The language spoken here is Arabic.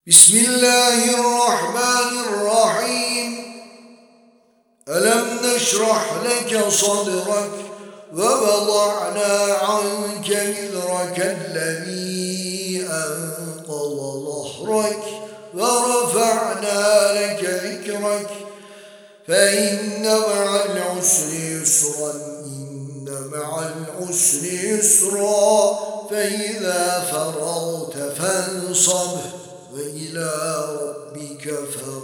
بسم الله الرحمن الرحيم. ألم نشرح لك صدرك ووضعنا عنك وزرك الذي أنقض ظهرك ورفعنا لك ذكرك فإن مع العسر يسرا إن مع العسر يسرا فإذا فرغت فانصب وإلى ربك فارغب.